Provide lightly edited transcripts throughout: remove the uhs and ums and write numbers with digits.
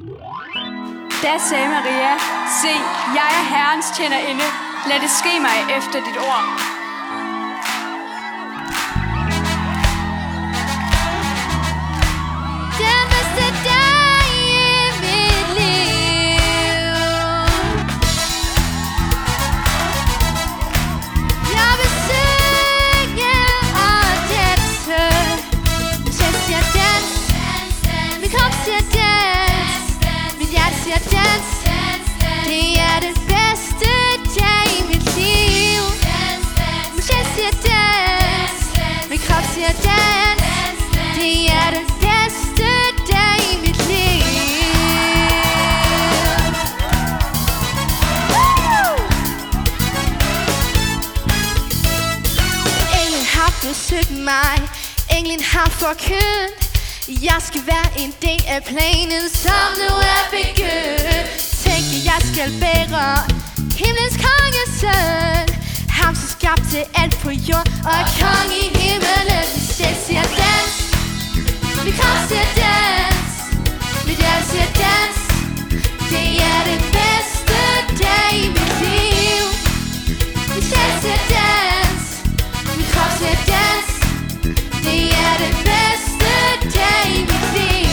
Da sagde Maria: se, jeg er Herrens tjenerinde. Lad det ske mig efter dit ord. Den bedste dag i mit liv. Jeg vil synge og danse. Min sjæl siger dans, min krop siger dans, mit hjerte siger dans. Det er den bedste dag i mit liv. Min sjæl siger dans, min krop siger dans. Det er den bedste dag i mit liv. Englen har besøgt mig, englen har forkyndt. Jeg skal være en del af planen, som nu er begyndt. Tænker jeg skal bære himlens kongesøn, ham som skabte alt på jord og er konge i himmelen. Min sjæl siger dans, min krop siger dans, mit hjerte siger dans. Det er den bedste dag i mit liv. Min sjæl siger dans, min krop siger dans. Det er den bedste dag i mit liv.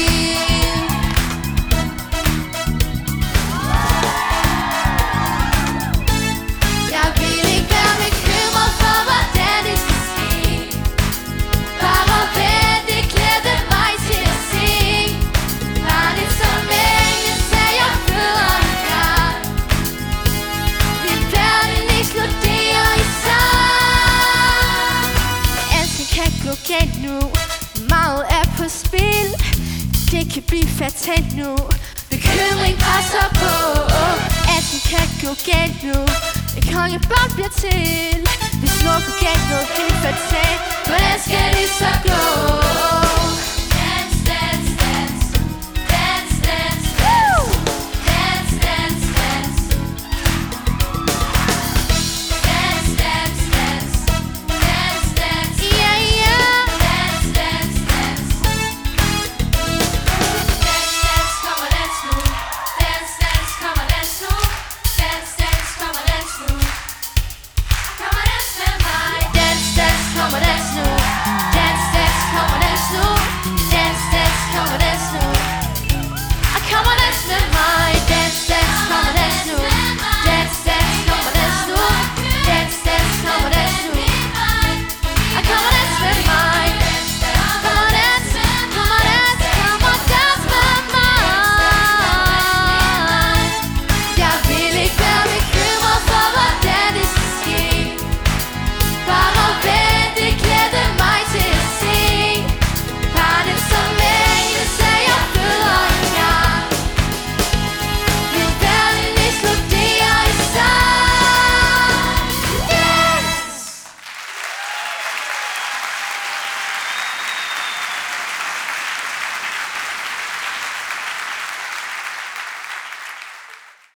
Jeg vil ikke være bekymret for, hvordan det skal ske. Bare vent, det glæder mig til at se. Var det som englen sagde, jeg føder en gang. Min verden eksploderer i sang. Alting kan gå galt nu, meget er på spil. Det kan blive fatalt nu, bekymring presser på. Alting kan gå galt nu, et kongebørn bliver til. Hvis noget går galt, noget helt fatalt, hvordan skal det så gå?